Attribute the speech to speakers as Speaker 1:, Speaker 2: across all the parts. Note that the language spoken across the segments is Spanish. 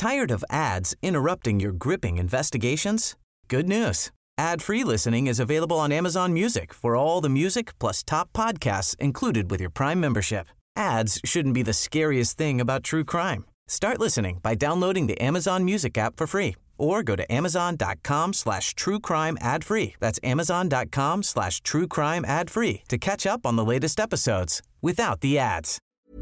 Speaker 1: Tired of ads interrupting your gripping investigations? Good news. Ad-free listening is available on Amazon Music for all the music plus top podcasts included with your Prime membership. Ads shouldn't be the scariest thing about true crime. Start listening by downloading the Amazon Music app for free or go to amazon.com/truecrime ad-free. That's amazon.com/truecrime ad-free to catch up on the latest episodes without the ads.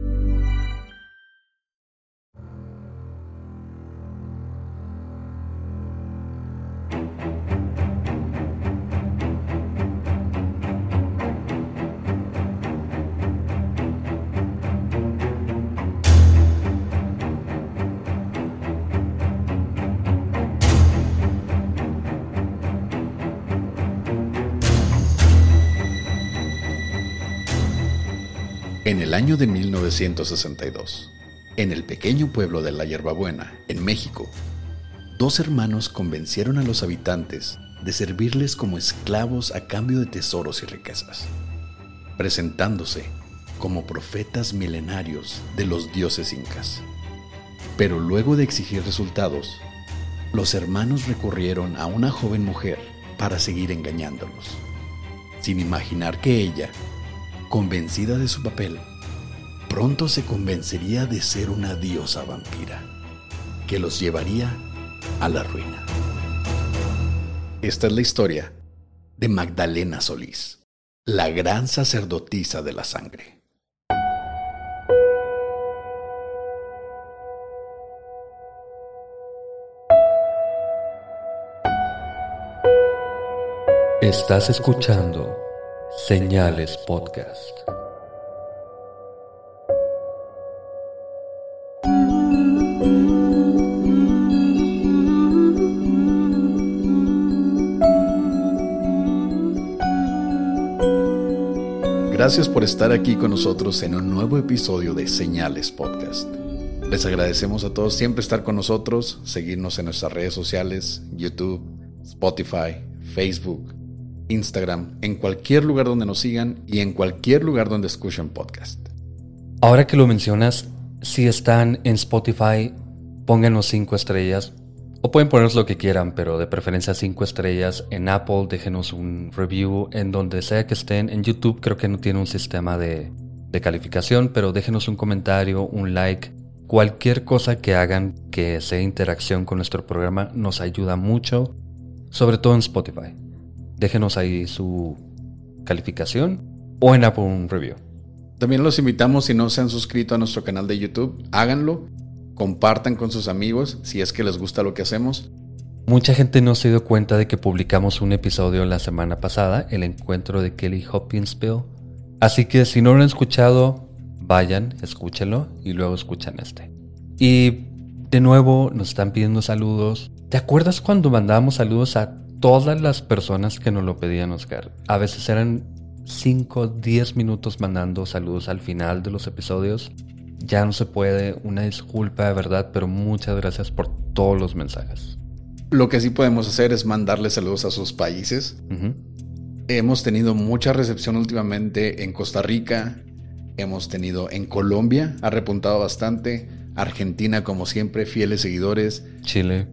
Speaker 2: En el año de 1962, en el pequeño pueblo de La Hierbabuena, en México, dos hermanos convencieron a los habitantes de servirles como esclavos a cambio de tesoros y riquezas, presentándose como profetas milenarios de los dioses incas. Pero luego de exigir resultados, los hermanos recurrieron a una joven mujer para seguir engañándolos, sin imaginar que ella, convencida de su papel, pronto se convencería de ser una diosa vampira que los llevaría a la ruina. Esta es la historia de Magdalena Solís, la gran sacerdotisa de la sangre.
Speaker 3: Estás escuchando Señales Podcast.
Speaker 2: Gracias por estar aquí con nosotros en un nuevo episodio de Señales Podcast. Les agradecemos a todos siempre estar con nosotros, seguirnos en nuestras redes sociales, YouTube, Spotify, Facebook, Instagram, en cualquier lugar donde nos sigan y en cualquier lugar donde escuchen podcast.
Speaker 3: Ahora que lo mencionas, si están en Spotify, pónganos 5 estrellas. O pueden ponernos lo que quieran, pero de preferencia 5 estrellas. En Apple, déjenos un review. En donde sea que estén. En YouTube creo que no tiene un sistema de calificación, pero déjenos un comentario, un like. Cualquier cosa que hagan que sea interacción con nuestro programa nos ayuda mucho, sobre todo en Spotify. Déjenos ahí su calificación o en Apple un review.
Speaker 2: También los invitamos, si no se han suscrito a nuestro canal de YouTube, háganlo. Compartan con sus amigos si es que les gusta lo que hacemos.
Speaker 3: Mucha gente no se dio cuenta de que publicamos un episodio la semana pasada, el encuentro de Kelly Hopkinsville. Así que si no lo han escuchado, vayan, escúchenlo y luego escuchan este. Y de nuevo nos están pidiendo saludos. ¿Te acuerdas cuando mandábamos saludos a todas las personas que nos lo pedían, Oscar? A veces eran 5, 10 minutos mandando saludos al final de los episodios. Ya no se puede, una disculpa de verdad, pero muchas gracias por todos los mensajes.
Speaker 2: Lo que sí podemos hacer es mandarles saludos a sus países. Hemos tenido mucha recepción últimamente en Costa Rica, hemos tenido en Colombia, ha repuntado bastante, Argentina como siempre, fieles seguidores, Chile,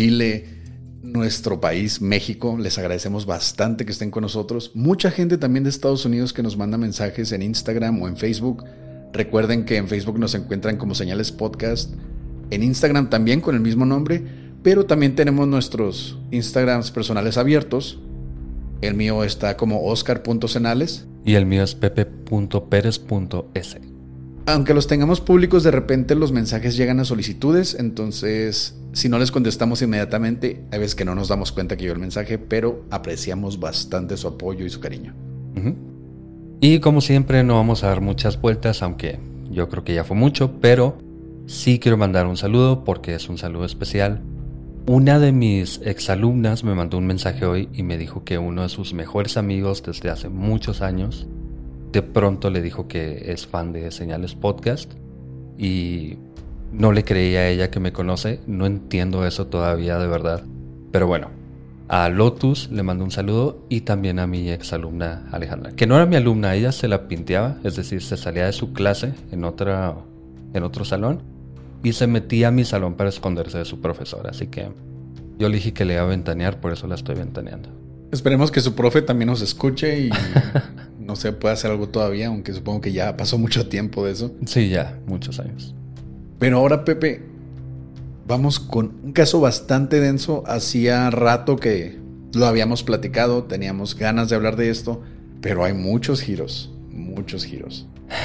Speaker 2: nuestro país, México, les agradecemos bastante que estén con nosotros. Mucha gente también de Estados Unidos que nos manda mensajes en Instagram o en Facebook. Recuerden que en Facebook nos encuentran como Señales Podcast, en Instagram también con el mismo nombre, pero también tenemos nuestros Instagrams personales abiertos. El mío está como oscar.cenales
Speaker 3: y el mío es pepe.perez.s.
Speaker 2: Aunque los tengamos públicos, de repente los mensajes llegan a solicitudes, entonces si no les contestamos inmediatamente, hay veces que no nos damos cuenta que llegó el mensaje, pero apreciamos bastante su apoyo y su cariño.
Speaker 3: Y como siempre no vamos a dar muchas vueltas, aunque yo creo que ya fue mucho, pero sí quiero mandar un saludo porque es un saludo especial. Una de mis exalumnas me mandó un mensaje hoy y me dijo que uno de sus mejores amigos desde hace muchos años de pronto le dijo que es fan de Señales Podcast y no le creí a ella que me conoce. No entiendo eso todavía de verdad, pero bueno. A Lotus le mando un saludo y también a mi exalumna Alejandra, que no era mi alumna, ella se la pinteaba, es decir, se salía de su clase en otro salón y se metía a mi salón para esconderse de su profesora. Así que yo le dije que le iba a ventanear, por eso la estoy ventaneando.
Speaker 2: Esperemos que su profe también nos escuche y no sé, pueda hacer algo todavía, aunque supongo que ya pasó mucho tiempo de eso.
Speaker 3: Sí, ya, muchos años.
Speaker 2: Pero ahora, Pepe, vamos con un caso bastante denso. Hacía rato que lo habíamos platicado, teníamos ganas de hablar de esto, pero hay muchos giros, muchos giros.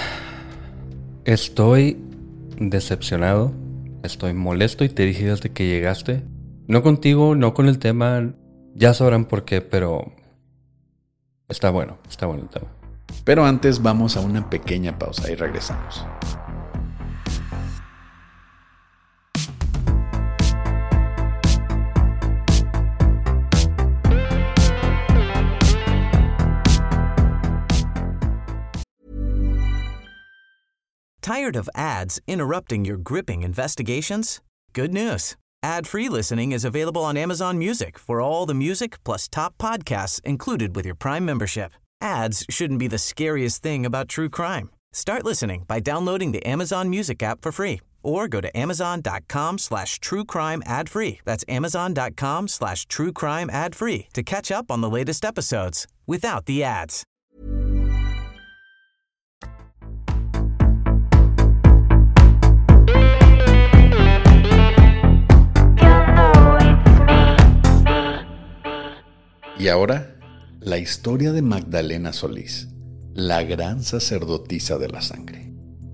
Speaker 3: Estoy decepcionado, estoy molesto y te dije desde que llegaste. No contigo, no con el tema, ya sabrán por qué, pero está bueno el tema.
Speaker 2: Pero antes vamos a una pequeña pausa y regresamos.
Speaker 1: Tired of ads interrupting your gripping investigations? Good news. Ad-free listening is available on Amazon Music for all the music plus top podcasts included with your Prime membership. Ads shouldn't be the scariest thing about true crime. Start listening by downloading the Amazon Music app for free or go to amazon.com/truecrime ad-free. That's amazon.com/truecrime ad-free to catch up on the latest episodes without the ads.
Speaker 2: Y ahora, la historia de Magdalena Solís, la gran sacerdotisa de la sangre.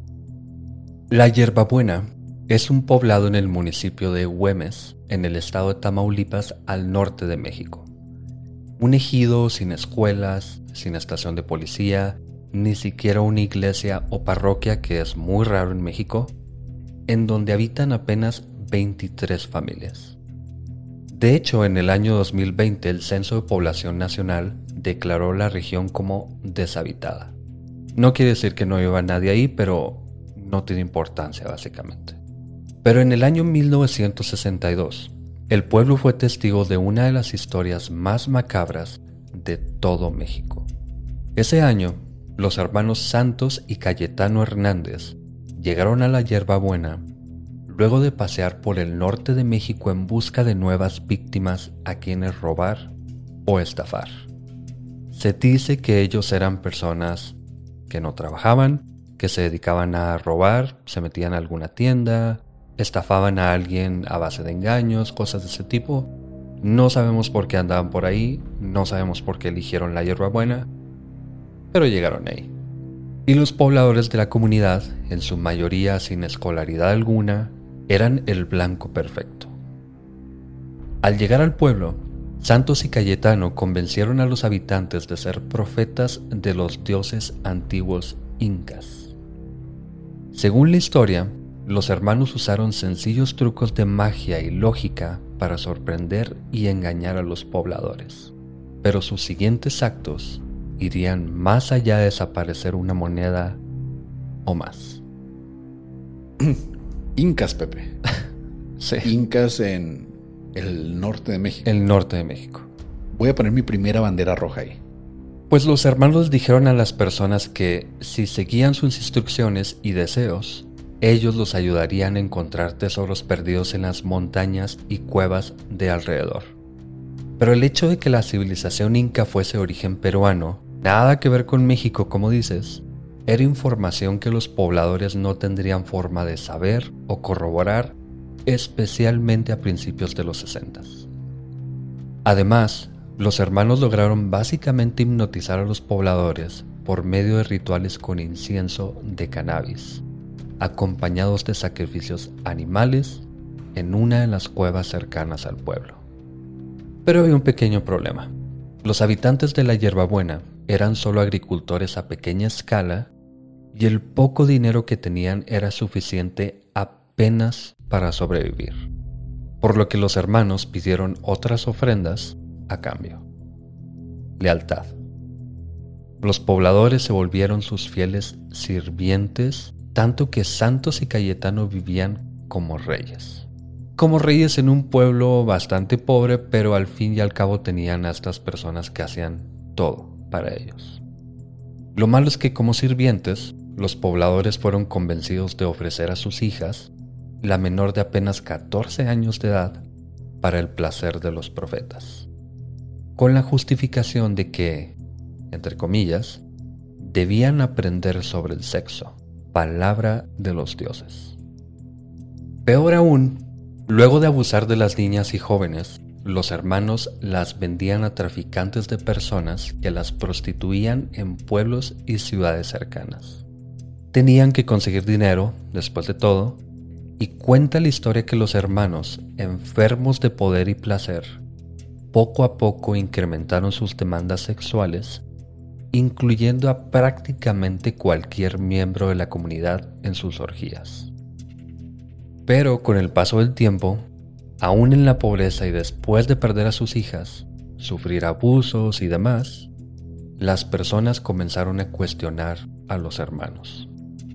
Speaker 3: La Hierbabuena es un poblado en el municipio de Güemes, en el estado de Tamaulipas, al norte de México. Un ejido sin escuelas, sin estación de policía, ni siquiera una iglesia o parroquia, que es muy raro en México, en donde habitan apenas 23 familias. De hecho, en el año 2020 el Censo de Población Nacional declaró la región como deshabitada. No quiere decir que no viva nadie ahí, pero no tiene importancia básicamente. Pero en el año 1962, el pueblo fue testigo de una de las historias más macabras de todo México. Ese año, los hermanos Santos y Cayetano Hernández llegaron a la Hierbabuena luego de pasear por el norte de México en busca de nuevas víctimas a quienes robar o estafar. Se dice que ellos eran personas que no trabajaban, que se dedicaban a robar, se metían a alguna tienda, estafaban a alguien a base de engaños, cosas de ese tipo. No sabemos por qué andaban por ahí, no sabemos por qué eligieron la Hierbabuena, pero llegaron ahí. Y los pobladores de la comunidad, en su mayoría sin escolaridad alguna, eran el blanco perfecto. Al llegar al pueblo, Santos y Cayetano convencieron a los habitantes de ser profetas de los dioses antiguos incas. Según la historia, los hermanos usaron sencillos trucos de magia y lógica para sorprender y engañar a los pobladores. Pero sus siguientes actos irían más allá de desaparecer una moneda o más.
Speaker 2: Incas, Pepe.
Speaker 3: Sí.
Speaker 2: Incas en el norte de México.
Speaker 3: El norte de México.
Speaker 2: Voy a poner mi primera bandera roja ahí.
Speaker 3: Pues los hermanos dijeron a las personas que si seguían sus instrucciones y deseos, ellos los ayudarían a encontrar tesoros perdidos en las montañas y cuevas de alrededor. Pero el hecho de que la civilización inca fuese de origen peruano, nada que ver con México, como dices, era información que los pobladores no tendrían forma de saber o corroborar, especialmente a principios de los 60. Además, los hermanos lograron básicamente hipnotizar a los pobladores por medio de rituales con incienso de cannabis, acompañados de sacrificios animales en una de las cuevas cercanas al pueblo. Pero había un pequeño problema. Los habitantes de la Hierbabuena eran solo agricultores a pequeña escala y el poco dinero que tenían era suficiente apenas para sobrevivir, por lo que los hermanos pidieron otras ofrendas a cambio. Lealtad. Los pobladores se volvieron sus fieles sirvientes, tanto que Santos y Cayetano vivían como reyes. Como reyes en un pueblo bastante pobre, pero al fin y al cabo tenían a estas personas que hacían todo para ellos. Lo malo es que como sirvientes, los pobladores fueron convencidos de ofrecer a sus hijas la menor de apenas 14 años de edad, para el placer de los profetas, con la justificación de que, entre comillas, debían aprender sobre el sexo, palabra de los dioses. Peor aún, luego de abusar de las niñas y jóvenes, los hermanos las vendían a traficantes de personas que las prostituían en pueblos y ciudades cercanas. Tenían que conseguir dinero, después de todo, y cuenta la historia que los hermanos, enfermos de poder y placer, poco a poco incrementaron sus demandas sexuales, incluyendo a prácticamente cualquier miembro de la comunidad en sus orgías. Pero con el paso del tiempo, aún en la pobreza y después de perder a sus hijas, sufrir abusos y demás, las personas comenzaron a cuestionar a los hermanos.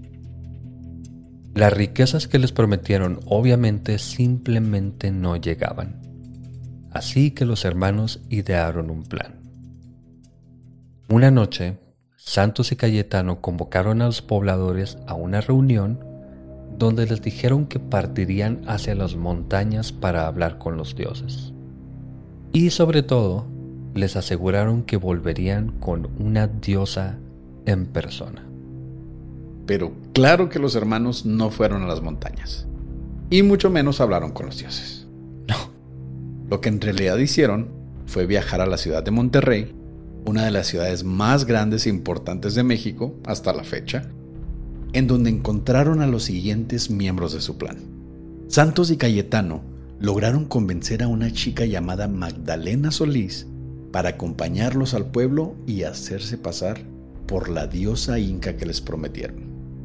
Speaker 3: Las riquezas que les prometieron obviamente simplemente no llegaban. Así que los hermanos idearon un plan. Una noche, Santos y Cayetano convocaron a los pobladores a una reunión donde les dijeron que partirían hacia las montañas para hablar con los dioses. Y sobre todo, les aseguraron que volverían con una diosa en persona.
Speaker 2: Pero claro que los hermanos no fueron a las montañas. Y mucho menos hablaron con los dioses.
Speaker 3: No.
Speaker 2: Lo que en realidad hicieron fue viajar a la ciudad de Monterrey, una de las ciudades más grandes e importantes de México hasta la fecha, en donde encontraron a los siguientes miembros de su plan. Santos y Cayetano lograron convencer a una chica llamada Magdalena Solís para acompañarlos al pueblo y hacerse pasar por la diosa inca que les prometieron.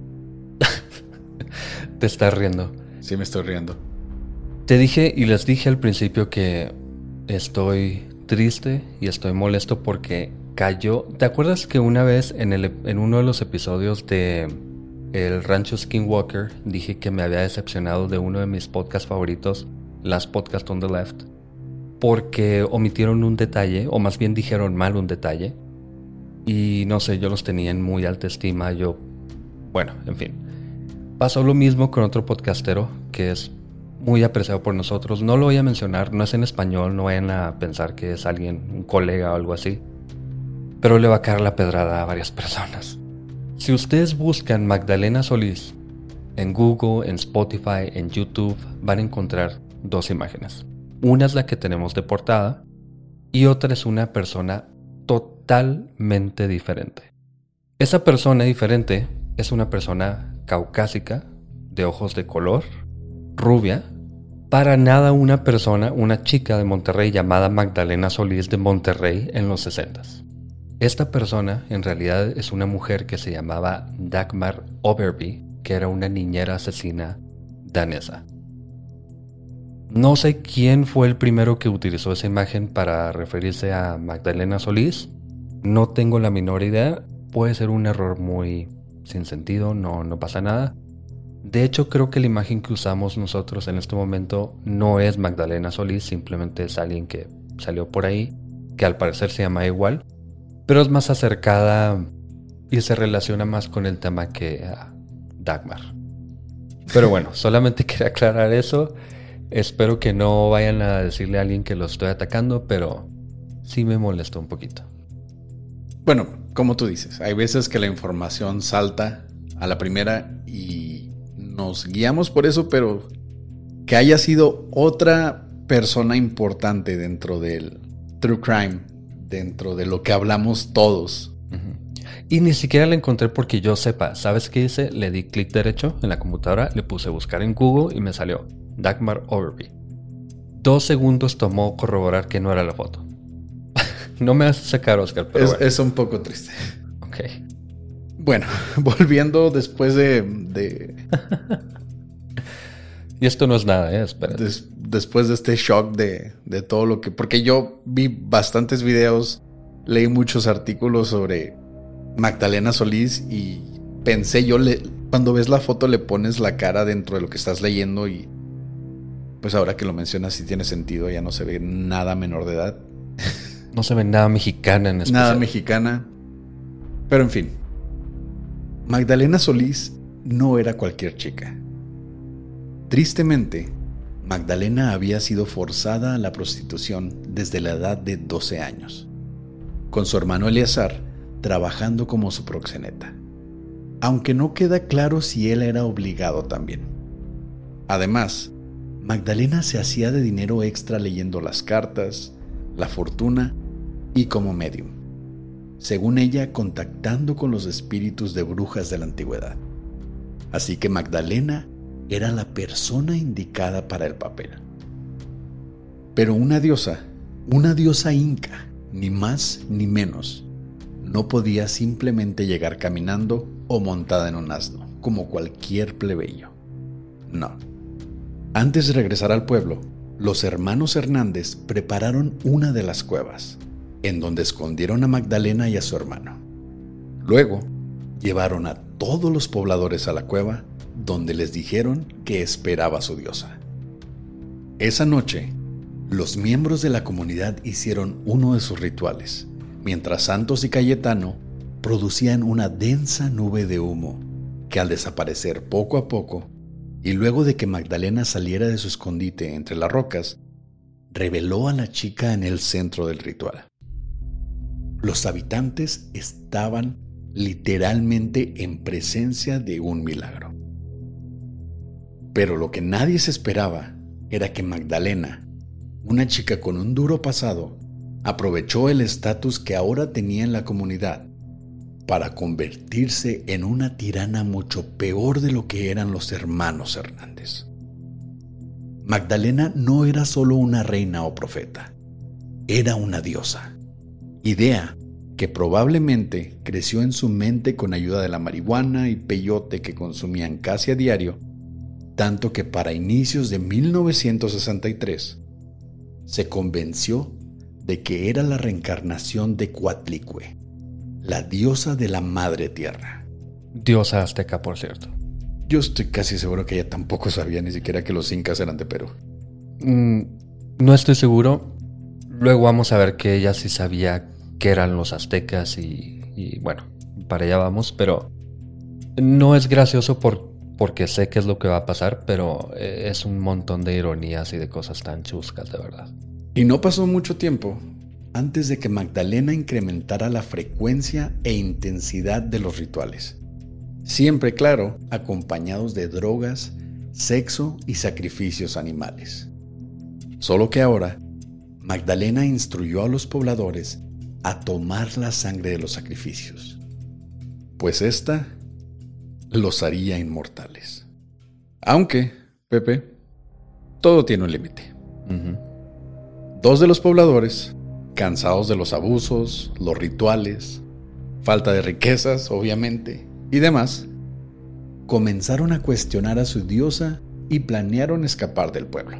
Speaker 3: Te estás riendo.
Speaker 2: Sí, me estoy riendo.
Speaker 3: Te dije y les dije al principio que estoy triste y estoy molesto porque cayó. ¿Te acuerdas que una vez en uno de los episodios de El Rancho Skinwalker dije que me había decepcionado de uno de mis podcasts favoritos, Last Podcast on the Left, porque omitieron un detalle, o más bien dijeron mal un detalle? Y no sé, yo los tenía en muy alta estima. Bueno, en fin. Pasó lo mismo con otro podcastero que es muy apreciado por nosotros. No lo voy a mencionar, no es en español, no vayan a pensar que es alguien, un colega o algo así. Pero le va a caer la pedrada a varias personas. Si ustedes buscan Magdalena Solís en Google, en Spotify, en YouTube, van a encontrar dos imágenes. Una es la que tenemos de portada y otra es una persona totalmente diferente. Esa persona diferente es una persona caucásica, de ojos de color, rubia, para nada una chica de Monterrey llamada Magdalena Solís de Monterrey en los 60s. Esta persona en realidad es una mujer que se llamaba Dagmar Overby, que era una niñera asesina danesa. No sé quién fue el primero que utilizó esa imagen para referirse a Magdalena Solís. No tengo la menor idea. Puede ser un error muy sin sentido, no pasa nada. De hecho, creo que la imagen que usamos nosotros en este momento no es Magdalena Solís, simplemente es alguien que salió por ahí, que al parecer se llama igual, pero es más acercada y se relaciona más con el tema que a Dagmar. Pero bueno, solamente quería aclarar eso. Espero que no vayan a decirle a alguien que lo estoy atacando, pero sí me molestó un poquito.
Speaker 2: Bueno, como tú dices, hay veces que la información salta a la primera y nos guiamos por eso, pero que haya sido otra persona importante dentro del true crime, dentro de lo que hablamos todos.
Speaker 3: Y ni siquiera la encontré porque yo sepa. ¿Sabes qué hice? Le di clic derecho en la computadora, le puse buscar en Google y me salió Dagmar Overby. 2 segundos tomó corroborar que no era la foto. No me hace sacar, Oscar, pero bueno.
Speaker 2: Es un poco triste.
Speaker 3: Ok.
Speaker 2: Bueno, volviendo después de
Speaker 3: Y esto no es nada, espera.
Speaker 2: Después de este shock de todo lo que... Porque yo vi bastantes videos, leí muchos artículos sobre Magdalena Solís y pensé cuando ves la foto le pones la cara dentro de lo que estás leyendo y pues ahora que lo mencionas sí tiene sentido, ya no se ve nada menor de edad.
Speaker 3: No se ve nada mexicana en especial.
Speaker 2: Nada mexicana. Pero en fin, Magdalena Solís no era cualquier chica. Tristemente, Magdalena había sido forzada a la prostitución desde la edad de 12 años, con su hermano Eleazar trabajando como su proxeneta, aunque no queda claro si él era obligado también. Además, Magdalena se hacía de dinero extra leyendo las cartas, la fortuna y como medium, según ella contactando con los espíritus de brujas de la antigüedad. Así que Magdalena era la persona indicada para el papel. Pero una diosa inca, ni más ni menos, no podía simplemente llegar caminando o montada en un asno, como cualquier plebeyo. No. Antes de regresar al pueblo, los hermanos Hernández prepararon una de las cuevas, en donde escondieron a Magdalena y a su hermano. Luego, llevaron a todos los pobladores a la cueva, donde les dijeron que esperaba a su diosa. Esa noche, los miembros de la comunidad hicieron uno de sus rituales, mientras Santos y Cayetano producían una densa nube de humo, que al desaparecer poco a poco, y luego de que Magdalena saliera de su escondite entre las rocas, reveló a la chica en el centro del ritual. Los habitantes estaban literalmente en presencia de un milagro. Pero lo que nadie se esperaba era que Magdalena, una chica con un duro pasado, aprovechó el estatus que ahora tenía en la comunidad para convertirse en una tirana mucho peor de lo que eran los hermanos Hernández. Magdalena no era solo una reina o profeta, era una diosa, idea que probablemente creció en su mente con ayuda de la marihuana y peyote que consumían casi a diario, tanto que para inicios de 1963 se convenció de que era la reencarnación de Coatlicue, la diosa de la madre tierra.
Speaker 3: Diosa azteca, por cierto.
Speaker 2: Yo estoy casi seguro que ella tampoco sabía ni siquiera que los incas eran de Perú.
Speaker 3: No estoy seguro. Luego vamos a ver que ella sí sabía que eran los aztecas y bueno, para allá vamos, pero no es gracioso porque sé qué es lo que va a pasar, pero es un montón de ironías y de cosas tan chuscas, de verdad.
Speaker 2: Y no pasó mucho tiempo antes de que Magdalena incrementara la frecuencia e intensidad de los rituales. Siempre, claro, acompañados de drogas, sexo y sacrificios animales. Solo que ahora, Magdalena instruyó a los pobladores a tomar la sangre de los sacrificios, pues ésta los haría inmortales. Aunque, Pepe, todo tiene un límite. Dos de los pobladores, cansados de los abusos, los rituales, falta de riquezas, obviamente, y demás, comenzaron a cuestionar a su diosa y planearon escapar del pueblo.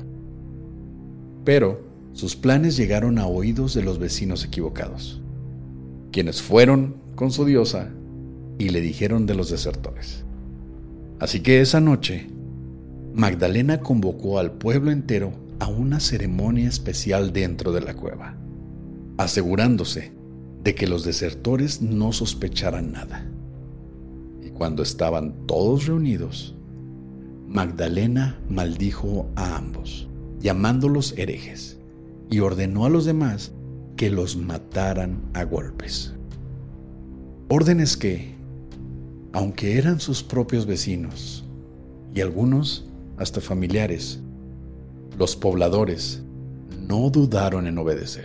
Speaker 2: Pero sus planes llegaron a oídos de los vecinos equivocados, quienes fueron con su diosa y le dijeron de los desertores. Así que esa noche, Magdalena convocó al pueblo entero a una ceremonia especial dentro de la cueva, asegurándose de que los desertores no sospecharan nada. Y cuando estaban todos reunidos, Magdalena maldijo a ambos, llamándolos herejes, y ordenó a los demás que los mataran a golpes. Órdenes que, aunque eran sus propios vecinos, y algunos hasta familiares, los pobladores no dudaron en obedecer.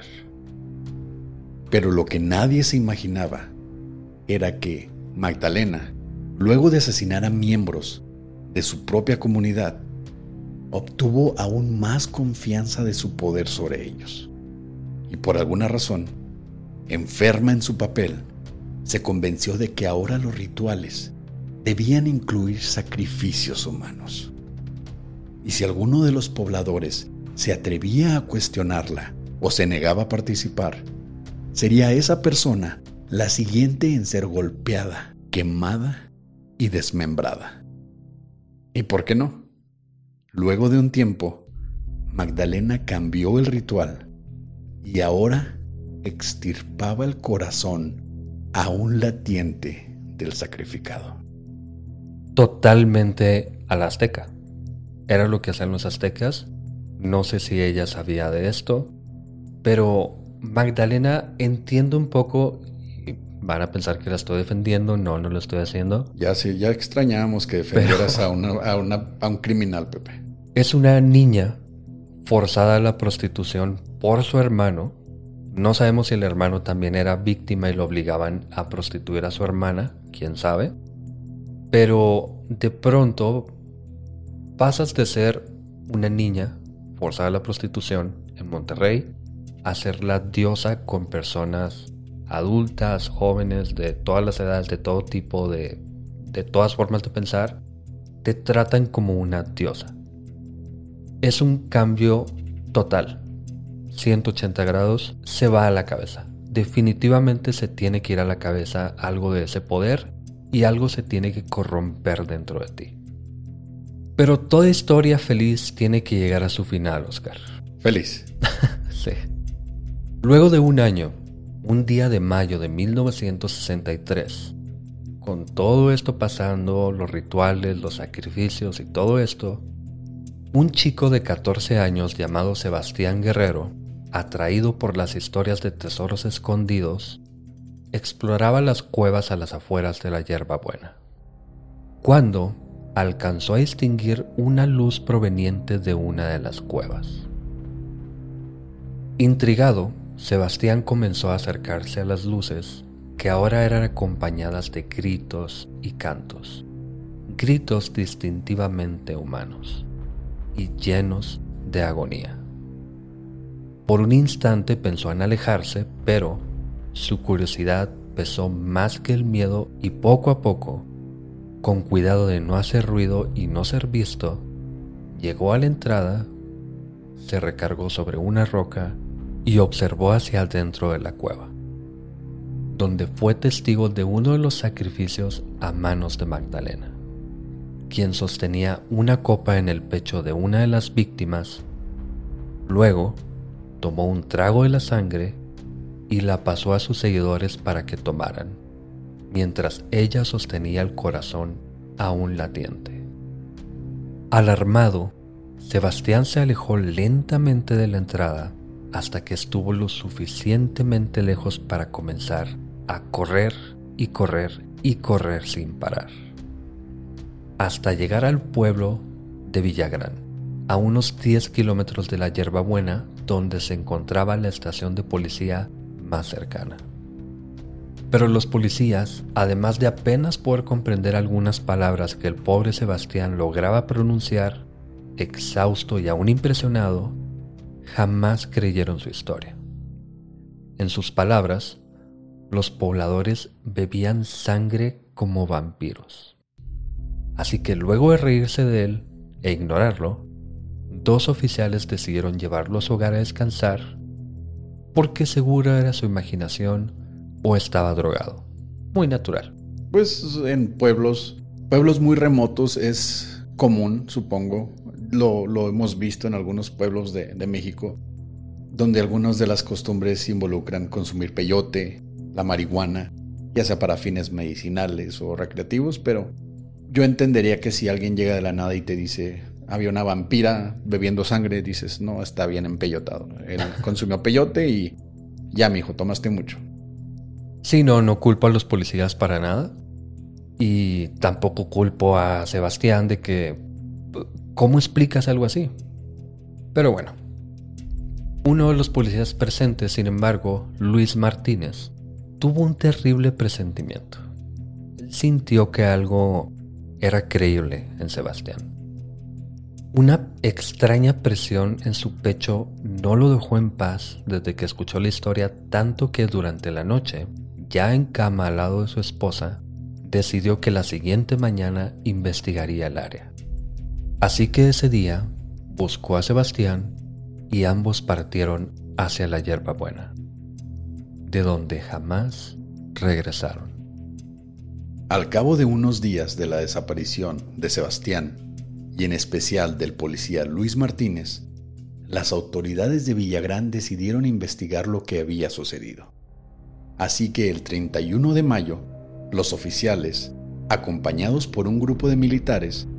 Speaker 2: Pero lo que nadie se imaginaba era que Magdalena, luego de asesinar a miembros de su propia comunidad, obtuvo aún más confianza de su poder sobre ellos. Y por alguna razón, enferma en su papel, se convenció de que ahora los rituales debían incluir sacrificios humanos. Y si alguno de los pobladores se atrevía a cuestionarla o se negaba a participar, sería esa persona la siguiente en ser golpeada, quemada y desmembrada. ¿Y por qué no? Luego de un tiempo, Magdalena cambió el ritual y ahora extirpaba el corazón aún latiente del sacrificado.
Speaker 3: Totalmente a la azteca. era lo que hacían los aztecas. No sé si ella sabía de esto, pero Magdalena, entiendo un poco, y van a pensar que la estoy defendiendo. No lo estoy haciendo.
Speaker 2: Ya sí, ya extrañábamos que defendieras a un criminal, Pepe.
Speaker 3: Es una niña forzada a la prostitución por su hermano. No sabemos si el hermano también era víctima y lo obligaban a prostituir a su hermana, quién sabe. Pero de pronto pasas de ser una niña forzada a la prostitución en Monterrey a ser la diosa con personas adultas, jóvenes, de todas las edades, de todo tipo, de todas formas de pensar. Te tratan como una diosa. Es un cambio total. 180 grados, se va a la cabeza. Definitivamente se tiene que ir a la cabeza algo de ese poder y algo se tiene que corromper dentro de ti. Pero toda historia feliz tiene que llegar a su final, Oscar.
Speaker 2: Feliz.
Speaker 3: Sí. Luego de un año, un día de mayo de 1963, con todo esto pasando, los rituales, los sacrificios y todo esto, un chico de 14 años llamado Sebastián Guerrero, atraído por las historias de tesoros escondidos, exploraba las cuevas a las afueras de la Hierbabuena, cuando alcanzó a distinguir una luz proveniente de una de las cuevas. Intrigado, Sebastián comenzó a acercarse a las luces, que ahora eran acompañadas de gritos y cantos, gritos distintivamente humanos y llenos de agonía. Por un instante pensó en alejarse, pero su curiosidad pesó más que el miedo y poco a poco, con cuidado de no hacer ruido y no ser visto, llegó a la entrada, se recargó sobre una roca y observó hacia adentro de la cueva, donde fue testigo de uno de los sacrificios a manos de Magdalena, quien sostenía una copa en el pecho de una de las víctimas. Luego, tomó un trago de la sangre y la pasó a sus seguidores para que tomaran, mientras ella sostenía el corazón aún latiente. Alarmado, Sebastián se alejó lentamente de la entrada hasta que estuvo lo suficientemente lejos para comenzar a correr y correr y correr sin parar, hasta llegar al pueblo de Villagrán, a unos 10 kilómetros de la Hierbabuena, donde se encontraba la estación de policía más cercana. Pero los policías, además de apenas poder comprender algunas palabras que el pobre Sebastián lograba pronunciar, exhausto y aún impresionado, jamás creyeron su historia. En sus palabras, los pobladores bebían sangre como vampiros. Así que luego de reírse de él e ignorarlo, 2 oficiales decidieron llevarlo a su hogar a descansar, porque seguro era su imaginación o estaba drogado. Muy natural.
Speaker 2: Pues en pueblos muy remotos es común, supongo. Lo hemos visto en algunos pueblos de México, donde algunas de las costumbres involucran consumir peyote, la marihuana, ya sea para fines medicinales o recreativos, pero yo entendería que si alguien llega de la nada y te dice había una vampira bebiendo sangre, dices no, está bien empeyotado. Él consumió peyote y ya, mijo, tomaste mucho.
Speaker 3: Sí, no culpo a los policías para nada. Y tampoco culpo a Sebastián de que... ¿Cómo explicas algo así? Pero bueno. Uno de los policías presentes, sin embargo, Luis Martínez, tuvo un terrible presentimiento. Sintió que algo era creíble en Sebastián. Una extraña presión en su pecho no lo dejó en paz desde que escuchó la historia, tanto que durante la noche, ya en cama al lado de su esposa, decidió que la siguiente mañana investigaría el área. Así que ese día buscó a Sebastián y ambos partieron hacia la Hierbabuena, de donde jamás regresaron.
Speaker 2: Al cabo de unos días de la desaparición de Sebastián, y en especial del policía Luis Martínez, las autoridades de Villagrán decidieron investigar lo que había sucedido. Así que el 31 de mayo, los oficiales, acompañados por un grupo de militares,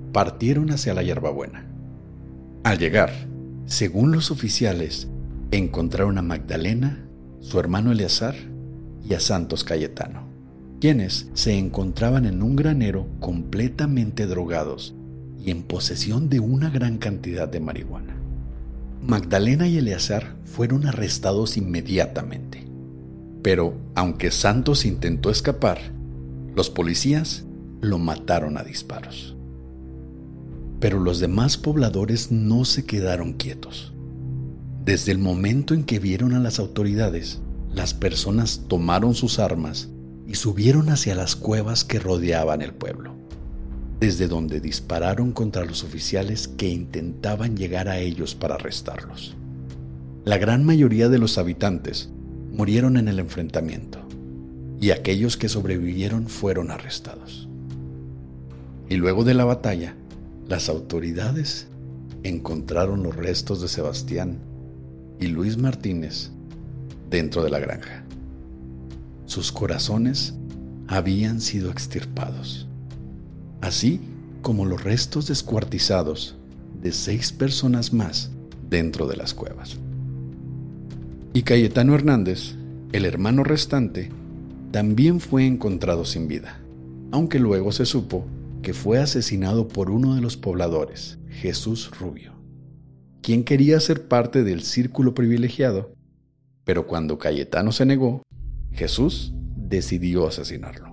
Speaker 2: partieron hacia la Hierbabuena. Al llegar, según los oficiales, encontraron a Magdalena, su hermano Eleazar y a Santos Cayetano, quienes se encontraban en un granero completamente drogados y en posesión de una gran cantidad de marihuana. Magdalena y Eleazar fueron arrestados inmediatamente, pero aunque Santos intentó escapar, los policías lo mataron a disparos. Pero los demás pobladores no se quedaron quietos. Desde el momento en que vieron a las autoridades, las personas tomaron sus armas y subieron hacia las cuevas que rodeaban el pueblo, desde donde dispararon contra los oficiales que intentaban llegar a ellos para arrestarlos. La gran mayoría de los habitantes murieron en el enfrentamiento, y aquellos que sobrevivieron fueron arrestados. Y luego de la batalla, las autoridades encontraron los restos de Sebastián y Luis Martínez dentro de la granja. Sus corazones habían sido extirpados, así como los restos descuartizados de 6 personas más dentro de las cuevas. Y Cayetano Hernández, el hermano restante, también fue encontrado sin vida, aunque luego se supo que fue asesinado por uno de los pobladores, Jesús Rubio, quien quería ser parte del círculo privilegiado, pero cuando Cayetano se negó, Jesús decidió asesinarlo.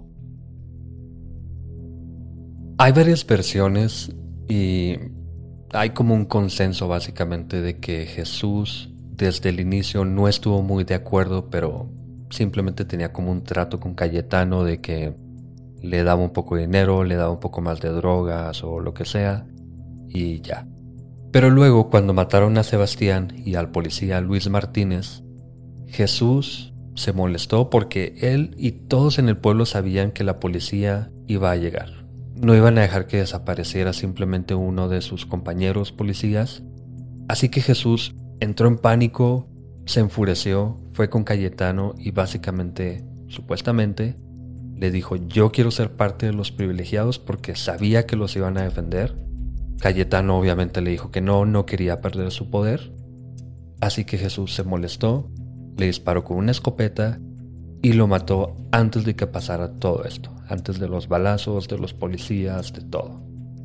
Speaker 3: Hay varias versiones y hay como un consenso básicamente de que Jesús desde el inicio no estuvo muy de acuerdo, pero simplemente tenía como un trato con Cayetano de que le daba un poco de dinero, le daba un poco más de drogas o lo que sea y ya. Pero luego cuando mataron a Sebastián y al policía Luis Martínez, Jesús se molestó porque él y todos en el pueblo sabían que la policía iba a llegar. No iban a dejar que desapareciera simplemente uno de sus compañeros policías. Así que Jesús entró en pánico, se enfureció, fue con Cayetano y básicamente, supuestamente, le dijo: yo quiero ser parte de los privilegiados porque sabía que los iban a defender. Cayetano obviamente le dijo que no quería perder su poder. Así que Jesús se molestó, le disparó con una escopeta y lo mató antes de que pasara todo esto, antes de los balazos, de los policías, de todo.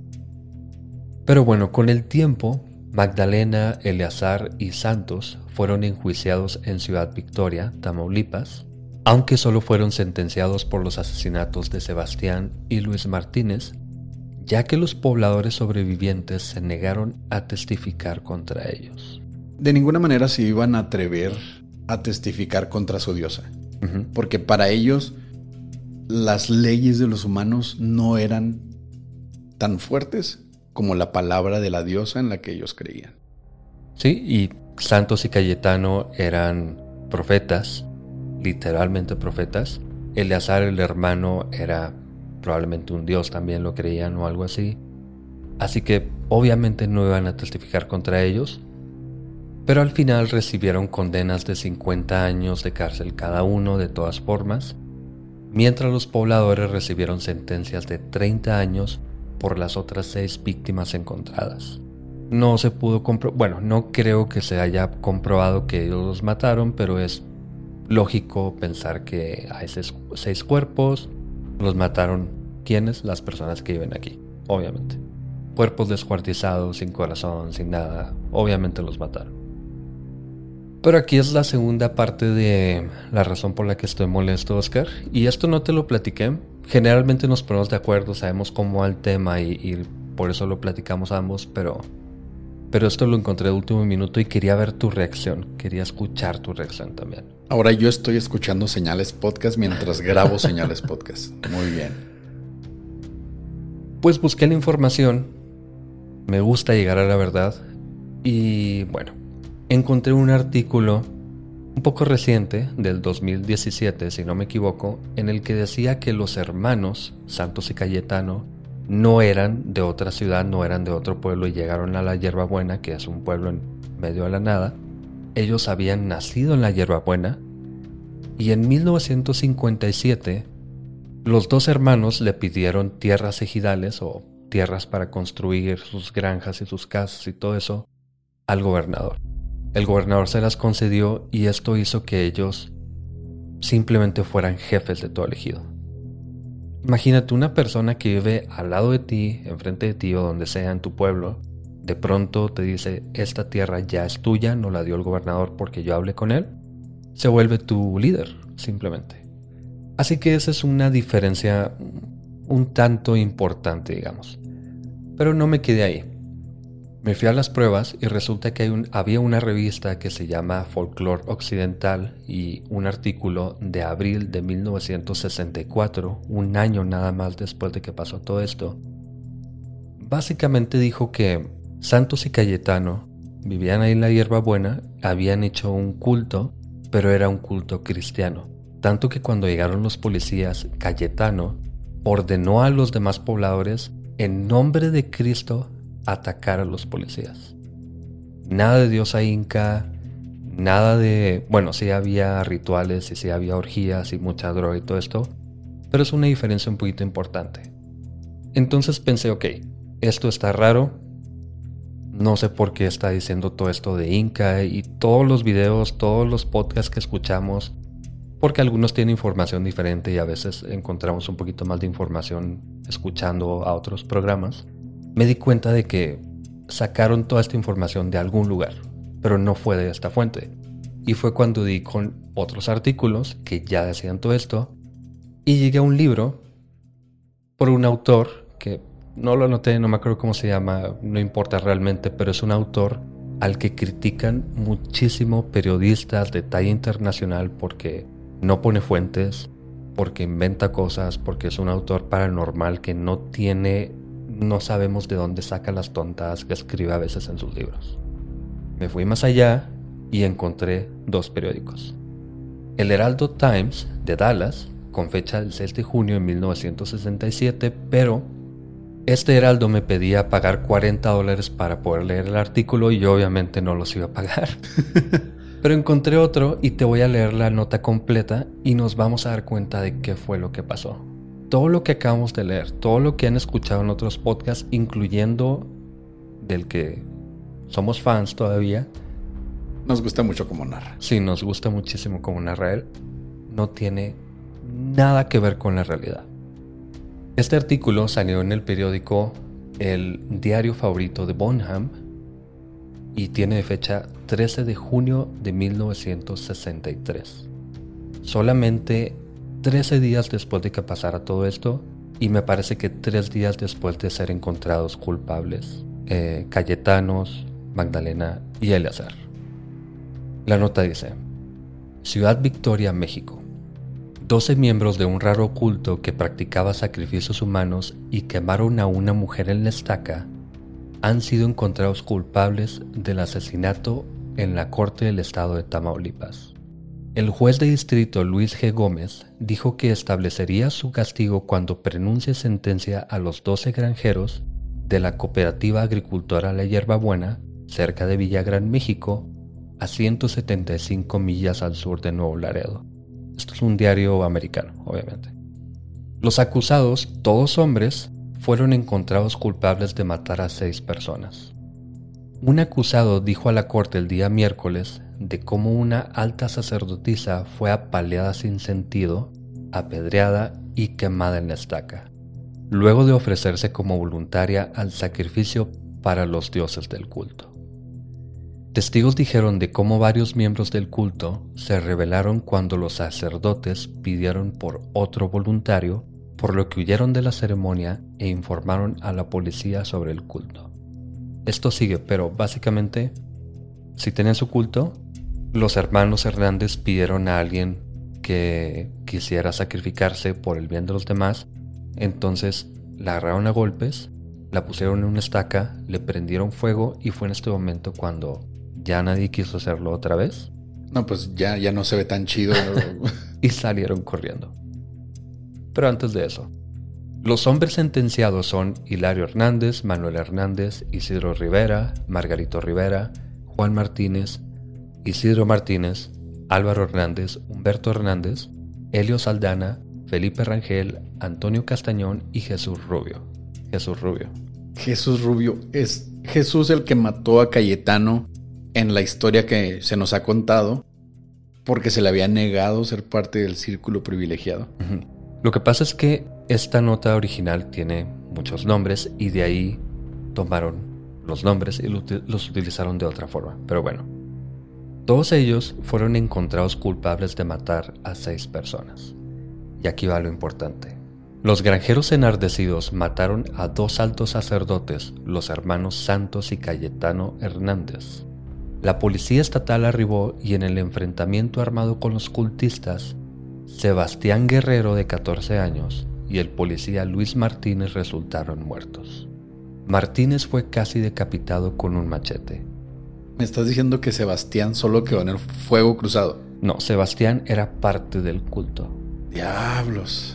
Speaker 3: Pero bueno, con el tiempo, Magdalena, Eleazar y Santos fueron enjuiciados en Ciudad Victoria, Tamaulipas, aunque solo fueron sentenciados por los asesinatos de Sebastián y Luis Martínez, ya que los pobladores sobrevivientes se negaron a testificar contra ellos.
Speaker 2: De ninguna manera se iban a atrever a testificar contra su diosa, porque para ellos las leyes de los humanos no eran tan fuertes como la palabra de la diosa en la que ellos creían.
Speaker 3: Sí, y Santos y Cayetano eran profetas, literalmente profetas. Eleazar, el hermano, era probablemente un dios, también lo creían o algo así. Así que obviamente no iban a testificar contra ellos, pero al final recibieron condenas de 50 años de cárcel cada uno de todas formas, mientras los pobladores recibieron sentencias de 30 años por las otras 6 víctimas encontradas. No se pudo comprobar, bueno, no creo que se haya comprobado que ellos los mataron, pero es lógico pensar que hay 6 cuerpos, los mataron, ¿quiénes? Las personas que viven aquí, obviamente. Cuerpos descuartizados, sin corazón, sin nada, obviamente los mataron. Pero aquí es la segunda parte de la razón por la que estoy molesto, Oscar. Y esto no te lo platiqué. Generalmente nos ponemos de acuerdo, sabemos cómo va el tema y por eso lo platicamos ambos, pero esto lo encontré de último minuto y quería ver tu reacción. Quería escuchar tu reacción también.
Speaker 2: Ahora yo estoy escuchando Señales Podcast mientras grabo Señales Podcast. Muy bien.
Speaker 3: Pues busqué la información. Me gusta llegar a la verdad. Y bueno, encontré un artículo un poco reciente, del 2017, si no me equivoco, en el que decía que los hermanos Santos y Cayetano no eran de otra ciudad, no eran de otro pueblo y llegaron a la Hierbabuena, que es un pueblo en medio de la nada. Ellos habían nacido en la Hierbabuena y en 1957 los 2 hermanos le pidieron tierras ejidales o tierras para construir sus granjas y sus casas y todo eso al gobernador. El gobernador se las concedió y esto hizo que ellos simplemente fueran jefes de todo el ejido. Imagínate una persona que vive al lado de ti, enfrente de ti o donde sea en tu pueblo, de pronto te dice, esta tierra ya es tuya, no la dio el gobernador porque yo hablé con él, se vuelve tu líder, simplemente. Así que esa es una diferencia un tanto importante, digamos. Pero no me quedé ahí. Me fui a las pruebas y resulta que había una revista que se llama Folklore Occidental y un artículo de abril de 1964, un año nada más después de que pasó todo esto. Básicamente dijo que Santos y Cayetano vivían ahí en la Hierbabuena, habían hecho un culto, pero era un culto cristiano. Tanto que cuando llegaron los policías, Cayetano ordenó a los demás pobladores, en nombre de Cristo, atacar a los policías. Nada de diosa inca, nada de... Bueno, sí había rituales y sí había orgías y mucha droga y todo esto, pero es una diferencia un poquito importante. Entonces pensé, ok, esto está raro. No sé por qué está diciendo todo esto de Inca y todos los videos, todos los podcasts que escuchamos, porque algunos tienen información diferente y a veces encontramos un poquito más de información escuchando a otros programas. Me di cuenta de que sacaron toda esta información de algún lugar, pero no fue de esta fuente. Y fue cuando di con otros artículos que ya decían todo esto y llegué a un libro por un autor que no lo anoté, no me acuerdo cómo se llama, no importa realmente, pero es un autor al que critican muchísimo periodistas de talla internacional porque no pone fuentes, porque inventa cosas, porque es un autor paranormal que no sabemos de dónde saca las tontadas que escribe a veces en sus libros. Me fui más allá y encontré dos periódicos. El Heraldo Times de Dallas, con fecha del 6 de junio de 1967, pero este Heraldo me pedía pagar $40 para poder leer el artículo y yo obviamente no los iba a pagar. Pero encontré otro y te voy a leer la nota completa y nos vamos a dar cuenta de qué fue lo que pasó. Todo lo que acabamos de leer, todo lo que han escuchado en otros podcasts, incluyendo del que somos fans todavía.
Speaker 2: Nos gusta mucho cómo narra.
Speaker 3: Sí, nos gusta muchísimo cómo narra él. No tiene nada que ver con la realidad. Este artículo salió en el periódico El Diario Favorito de Bonham y tiene de fecha 13 de junio de 1963. Solamente 13 días después de que pasara todo esto, y me parece que 3 días después de ser encontrados culpables, Cayetanos, Magdalena y Eleazar. La nota dice: Ciudad Victoria, México. 12 miembros de un raro culto que practicaba sacrificios humanos y quemaron a una mujer en la estaca han sido encontrados culpables del asesinato en la Corte del Estado de Tamaulipas. El juez de distrito Luis G. Gómez dijo que establecería su castigo cuando pronuncie sentencia a los 12 granjeros de la cooperativa agricultora La Hierbabuena, cerca de Villagrán, México, a 175 millas al sur de Nuevo Laredo. Esto es un diario americano, obviamente. Los acusados, todos hombres, fueron encontrados culpables de matar a 6 personas. Un acusado dijo a la corte el día miércoles de cómo una alta sacerdotisa fue apaleada sin sentido, apedreada y quemada en la estaca, luego de ofrecerse como voluntaria al sacrificio para los dioses del culto. Testigos dijeron de cómo varios miembros del culto se rebelaron cuando los sacerdotes pidieron por otro voluntario, por lo que huyeron de la ceremonia e informaron a la policía sobre el culto. Esto sigue, pero básicamente, si tenían su culto, los hermanos Hernández pidieron a alguien que quisiera sacrificarse por el bien de los demás, entonces la agarraron a golpes, la pusieron en una estaca, le prendieron fuego y fue en este momento cuando ya nadie quiso hacerlo otra vez.
Speaker 2: No, pues ya no se ve tan chido.
Speaker 3: Y salieron corriendo. Pero antes de eso, los hombres sentenciados son Hilario Hernández, Manuel Hernández, Isidro Rivera, Margarito Rivera, Juan Martínez, Isidro Martínez, Álvaro Hernández, Humberto Hernández, Helio Saldana, Felipe Rangel, Antonio Castañón y Jesús Rubio. Jesús Rubio.
Speaker 2: Jesús Rubio. ¿Es Jesús el que mató a Cayetano en la historia que se nos ha contado porque se le había negado ser parte del círculo privilegiado?
Speaker 3: Uh-huh. Lo que pasa es que esta nota original tiene muchos nombres y de ahí tomaron los nombres y los utilizaron de otra forma. Pero bueno, todos ellos fueron encontrados culpables de matar a 6 personas. Y aquí va lo importante. Los granjeros enardecidos mataron a 2 altos sacerdotes, los hermanos Santos y Cayetano Hernández. La policía estatal arribó y en el enfrentamiento armado con los cultistas, Sebastián Guerrero, de 14 años, y el policía Luis Martínez resultaron muertos. Martínez fue casi decapitado con un machete.
Speaker 2: ¿Me estás diciendo que Sebastián solo quedó en el fuego cruzado?
Speaker 3: No, Sebastián era parte del culto.
Speaker 2: ¡Diablos!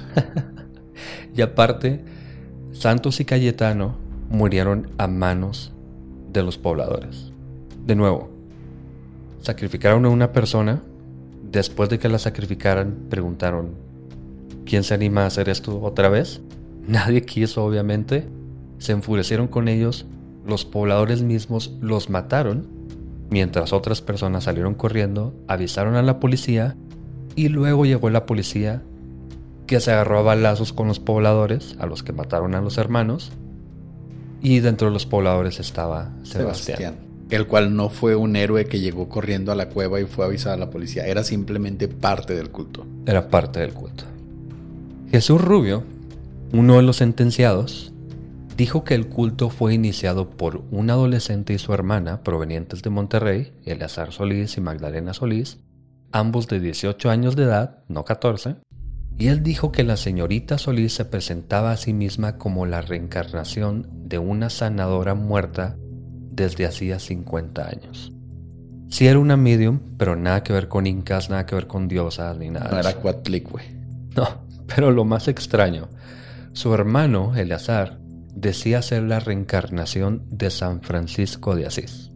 Speaker 3: Y aparte, Santos y Cayetano murieron a manos de los pobladores. De nuevo, sacrificaron a una persona. Después de que la sacrificaran, preguntaron: ¿quién se anima a hacer esto otra vez? Nadie quiso, obviamente. Se enfurecieron con ellos. Los pobladores mismos los mataron, mientras otras personas salieron corriendo, avisaron a la policía, y luego llegó la policía, que se agarró a balazos con los pobladores, a los que mataron a los hermanos, y dentro de los pobladores estaba Sebastián.
Speaker 2: El cual no fue un héroe que llegó corriendo a la cueva y fue a avisar a la policía. Era simplemente parte del culto.
Speaker 3: Era parte del culto. Jesús Rubio, uno de los sentenciados, dijo que el culto fue iniciado por un adolescente y su hermana provenientes de Monterrey, Eleazar Solís y Magdalena Solís, ambos de 18 años de edad, no 14, y él dijo que la señorita Solís se presentaba a sí misma como la reencarnación de una sanadora muerta desde hacía 50 años. Sí era una medium, pero nada que ver con incas, nada que ver con diosas, ni nada.
Speaker 2: No era Cuatlic, güey.
Speaker 3: No, pero lo más extraño, su hermano, Eleazar, decía ser la reencarnación de San Francisco de Asís.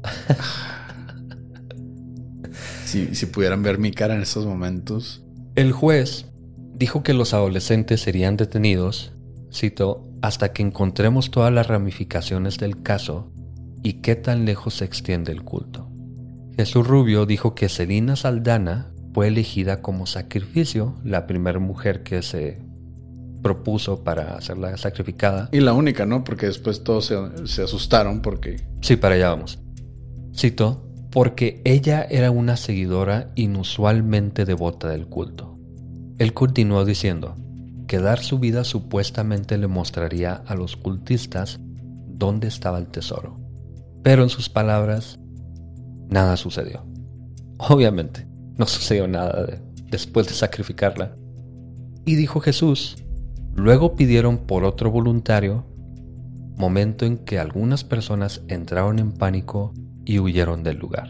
Speaker 2: Si pudieran ver mi cara en estos momentos.
Speaker 3: El juez dijo que los adolescentes serían detenidos, cito, hasta que encontremos todas las ramificaciones del caso y qué tan lejos se extiende el culto. Jesús Rubio dijo que Celina Saldana fue elegida como sacrificio, la primera mujer que se propuso para hacerla sacrificada.
Speaker 2: Y la única, ¿no? Porque después todos se asustaron porque...
Speaker 3: Sí, para allá vamos. Cito, porque ella era una seguidora inusualmente devota del culto. Él continuó diciendo que dar su vida supuestamente le mostraría a los cultistas dónde estaba el tesoro. Pero en sus palabras, nada sucedió. Obviamente, no sucedió nada después de sacrificarla. Y dijo Jesús, luego pidieron por otro voluntario, momento en que algunas personas entraron en pánico y huyeron del lugar.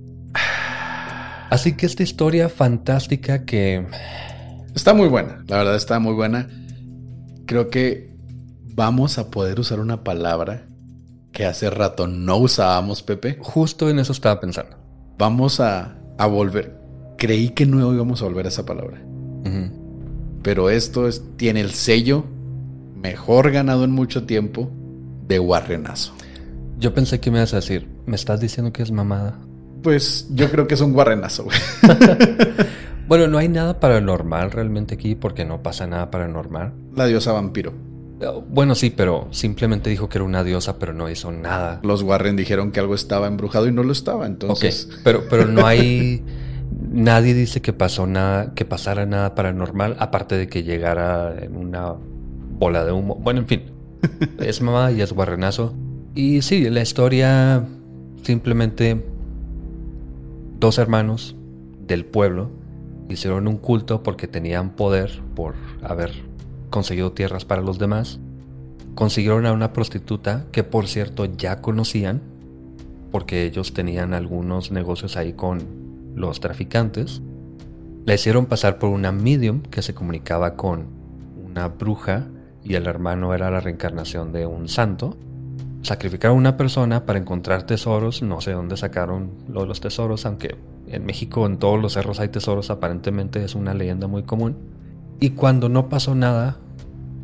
Speaker 3: Así que esta historia fantástica que...
Speaker 2: Está muy buena, la verdad está muy buena. Creo que vamos a poder usar una palabra que hace rato no usábamos, Pepe.
Speaker 3: Justo en eso estaba pensando.
Speaker 2: Vamos a volver. Creí que no íbamos a volver a esa palabra.
Speaker 3: Uh-huh.
Speaker 2: Pero esto tiene el sello mejor ganado en mucho tiempo de guarrenazo.
Speaker 3: Yo pensé que me ibas a decir, ¿me estás diciendo que es mamada?
Speaker 2: Pues yo creo que es un guarrenazo, güey.
Speaker 3: Bueno, no hay nada paranormal realmente aquí porque no pasa nada paranormal.
Speaker 2: La diosa vampiro.
Speaker 3: Bueno, sí, pero simplemente dijo que era una diosa, pero no hizo nada.
Speaker 2: Los Warren dijeron que algo estaba embrujado y no lo estaba, entonces...
Speaker 3: Ok, pero no hay... Nadie dice que pasara nada paranormal, aparte de que llegara en una bola de humo. Bueno, en fin, es mamá y es guarrenazo. Y sí, la historia, simplemente 2 hermanos del pueblo hicieron un culto porque tenían poder por haber conseguido tierras para los demás. Consiguieron a una prostituta que, por cierto, ya conocían porque ellos tenían algunos negocios ahí con los traficantes. La hicieron pasar por una medium que se comunicaba con una bruja y el hermano era la reencarnación de un santo. Sacrificaron a una persona para encontrar tesoros. No sé dónde sacaron lo de los tesoros, aunque en México en todos los cerros hay tesoros, aparentemente es una leyenda muy común. Y cuando no pasó nada,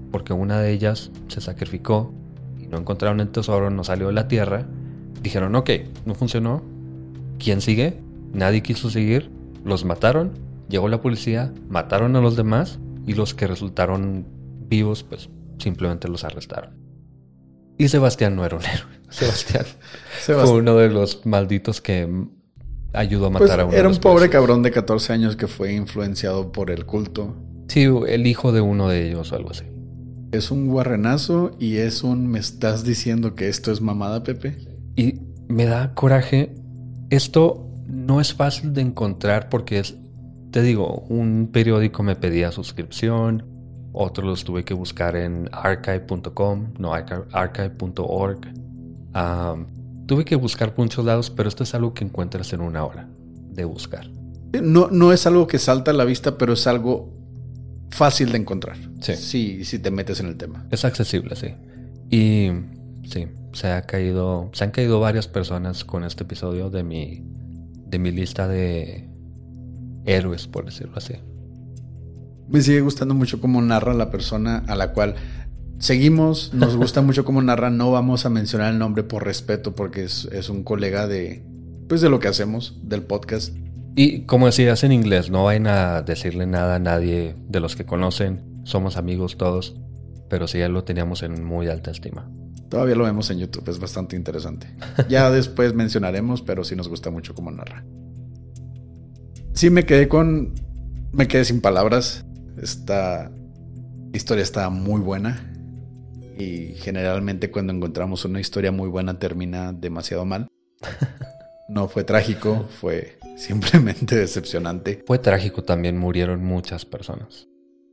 Speaker 3: porque una de ellas se sacrificó y no encontraron el tesoro, no salió de la tierra. Dijeron, ok, no funcionó. ¿Quién sigue? Nadie quiso seguir. Los mataron. Llegó la policía, mataron a los demás y los que resultaron vivos, pues simplemente los arrestaron. Y Sebastián no era un héroe. Sebastián fue uno de los malditos que ayudó a matar a uno de los
Speaker 2: Era un pobre
Speaker 3: presos.
Speaker 2: cabrón de 14 años que fue influenciado por el culto.
Speaker 3: Sí, el hijo de uno de ellos o algo así.
Speaker 2: Es un guarrenazo y es un... ¿Me estás diciendo que esto es mamada, Pepe?
Speaker 3: Y me da coraje. Esto no es fácil de encontrar porque es, te digo, un periódico me pedía suscripción, otros los tuve que buscar en archive.com, no, archive.org. Tuve que buscar por muchos lados, pero esto es algo que encuentras en una hora de buscar.
Speaker 2: No es algo que salta a la vista, pero es algo fácil de encontrar.
Speaker 3: Sí.
Speaker 2: Si te metes en el tema.
Speaker 3: Es accesible, sí. Y sí, se han caído varias personas con este episodio de mi lista de héroes, por decirlo así.
Speaker 2: Me sigue gustando mucho cómo narra la persona a la cual seguimos. Nos gusta mucho cómo narra. No vamos a mencionar el nombre por respeto porque es un colega de lo que hacemos, del podcast.
Speaker 3: Y como decías en inglés, no vayan a decirle nada a nadie de los que conocen. Somos amigos todos, pero sí, ya lo teníamos en muy alta estima.
Speaker 2: Todavía lo vemos en YouTube, es bastante interesante. Ya después mencionaremos, pero sí nos gusta mucho cómo narra. Sí, me quedé sin palabras. Esta historia está muy buena. Y generalmente cuando encontramos una historia muy buena termina demasiado mal. No fue trágico, fue simplemente decepcionante.
Speaker 3: Fue trágico también, murieron muchas personas.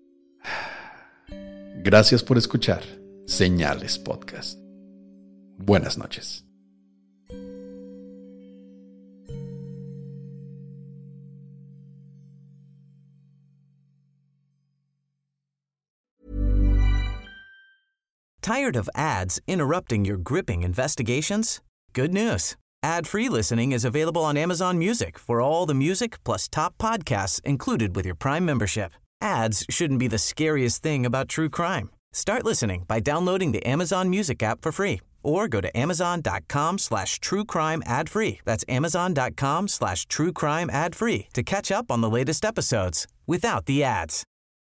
Speaker 2: Gracias por escuchar Señales Podcast. Buenas noches.
Speaker 1: Tired of ads interrupting your gripping investigations? Good news. Ad-free listening is available on Amazon Music for all the music plus top podcasts included with your Prime membership. Ads shouldn't be the scariest thing about true crime. Start listening by downloading the Amazon Music app for free or go to amazon.com/truecrime ad-free. That's amazon.com/truecrime ad-free to catch up on the latest episodes without the ads.